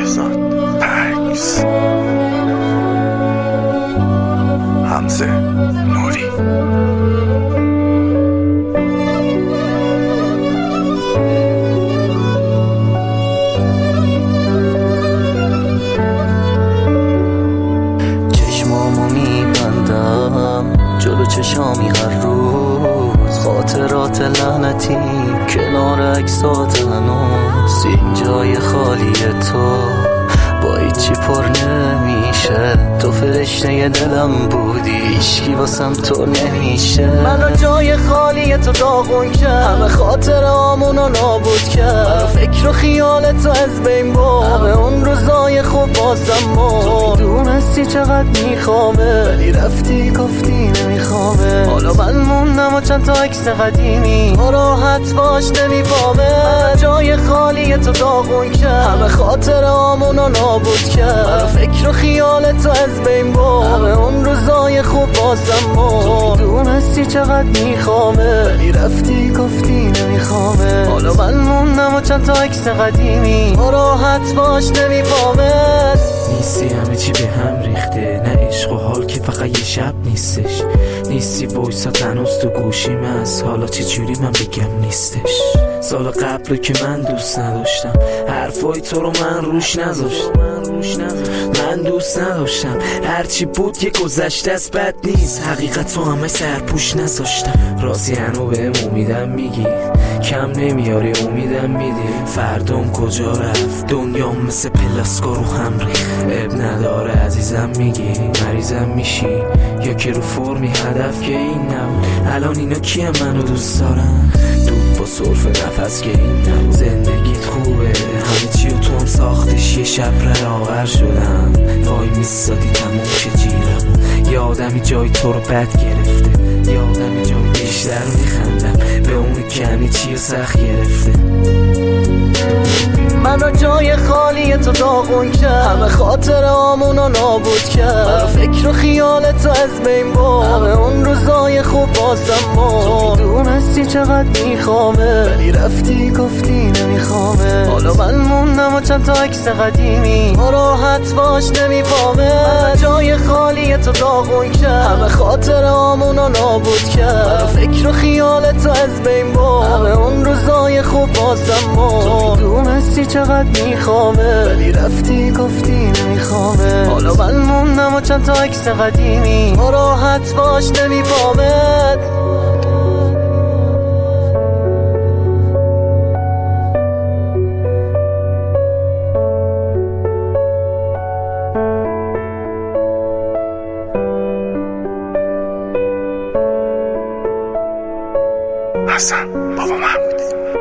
بهزاد پکس حمزه نوری چشمامو میبندم جلو چشامی هر روز خاطرات لعنتی کنار عکسات هنوز این جای خالی تو با هیچی پر نمیشه تو فرشته دلم بودی هیچکی واسم تو نمیشه منو جای خالی تو داغون کرد همه خاطرامونو نابود کرد منو فکر و خیال تو از بین برد همه اون روزای خوب واسم مرد تو میدونستی چقدر میخوامه ولی رفتی گفتی نمیخوامه حالا من موندم و چند تا عکس قدیمی تو راحت باش نمیفهمه منو جای خالی تو داغون کرد همه خاطرامونو نابود کرد منو فکر و خیال تو از بین برد همه اون روزای خوب واسم مرد تو میدونستی چقدر میخوامه ولی رفتی گفتی نمیخوامه حالا من موندم و چند تا عکس قدیمی تو راحت باش نمیفهمه نیستی همه چی به هم ریخته نه عشق و حال که فقط یه شب نیستش نیستی وایسات هنوز تو گوشیم از حالا چه جوری من بگم نیستش سال قبل که من دوست نداشتم حرفای تو رو من روش نذاشتم من دوست نداشتم هرچی بود یه گذشته از بد نیست حقیقت تو همه سرپوش نذاشتم راستی هنو بهم امیدم میگی کم نمیاری امیدم میدی فردام کجا رفت دنیا مثل پلاسکا رو هم ریخت اب نداره عزیزم میگی مریضم میشی یا که رو فرمی هدف که این نبود الان اینا کیه منو دوست دارن دود با صرف نفس که این نبود زندگیت خوبه همه چی و تو هم ساختش یه شب رهاور شدم وای میستادی تموم شه جیرم یه آدمی جای تو رو بد گرفته یه آدمی جای بیشتر میخندم به اون کمی چی و سخت گرفته منو جای خالی تو داغون کرد همه خاطرامونو نابود کرد منو فکر و خیال تو از بین برد همه اون روزای خوب واسم مرد تو میدونستی چقدر میخوامه ولی رفتی گفتی نمیخوامه حالا من موندم و چند تا عکس قدیمی تو راحت باش نمیفهمه منو جای خالی تو داغون کرد همه خاطرامونو نابود کرد منو فکر و خیال تو از بین برد همه اون روزای خوب واسم مرد تو میدونستی چقدر میخوامه ولی رفتی گفتی نمیخوامه حالا من موندم و چند تا عکس قدیمی تو راحت باش نمیفهمه حسن بابا محمودی